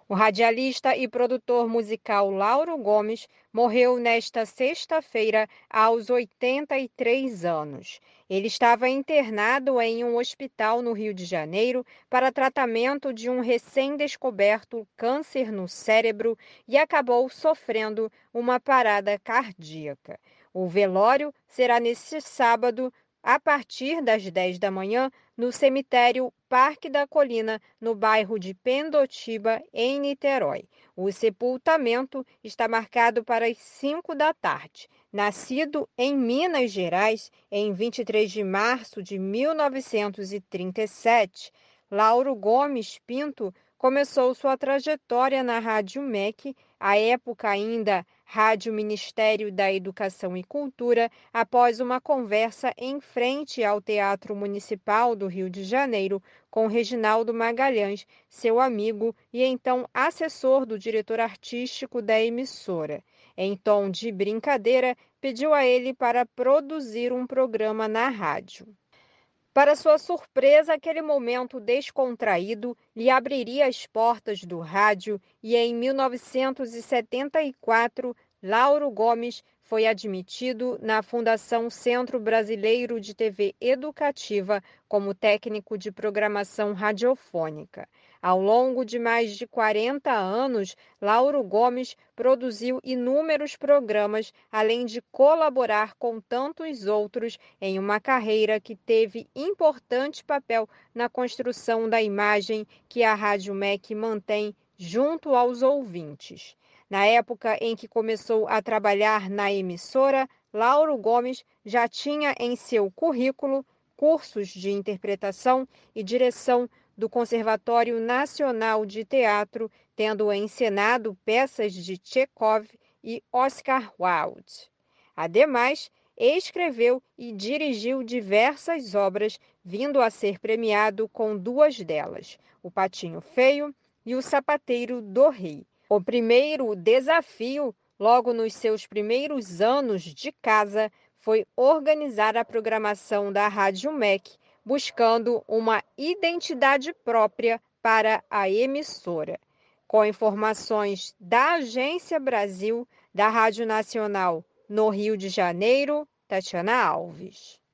O radialista e produtor musical Lauro Gomes morreu nesta sexta-feira aos 83 anos. Ele estava internado em um hospital no Rio de Janeiro para tratamento de um recém-descoberto câncer no cérebro e acabou sofrendo uma parada cardíaca. O velório será neste sábado, a partir das 10 da manhã, no cemitério Parque da Colina, no bairro de Pendotiba, em Niterói. O sepultamento está marcado para as 5 da tarde. Nascido em Minas Gerais em 23 de março de 1937, Lauro Gomes Pinto começou sua trajetória na Rádio MEC, à época ainda Rádio Ministério da Educação e Cultura, após uma conversa em frente ao Teatro Municipal do Rio de Janeiro com Reginaldo Magalhães, seu amigo e então assessor do diretor artístico da emissora. Em tom de brincadeira, pediu a ele para produzir um programa na rádio. Para sua surpresa, aquele momento descontraído lhe abriria as portas do rádio e em 1974, Lauro Gomes foi admitido na Fundação Centro Brasileiro de TV Educativa como técnico de programação radiofônica. Ao longo de mais de 40 anos, Lauro Gomes produziu inúmeros programas, além de colaborar com tantos outros em uma carreira que teve importante papel na construção da imagem que a Rádio MEC mantém junto aos ouvintes. Na época em que começou a trabalhar na emissora, Lauro Gomes já tinha em seu currículo cursos de interpretação e direção do Conservatório Nacional de Teatro, tendo encenado peças de Tchekov e Oscar Wilde. Ademais, escreveu e dirigiu diversas obras, vindo a ser premiado com duas delas, O Patinho Feio e O Sapateiro do Rei. O primeiro desafio, logo nos seus primeiros anos de casa, foi organizar a programação da Rádio MEC, buscando uma identidade própria para a emissora. Com informações da Agência Brasil, da Rádio Nacional no Rio de Janeiro, Tatiana Alves.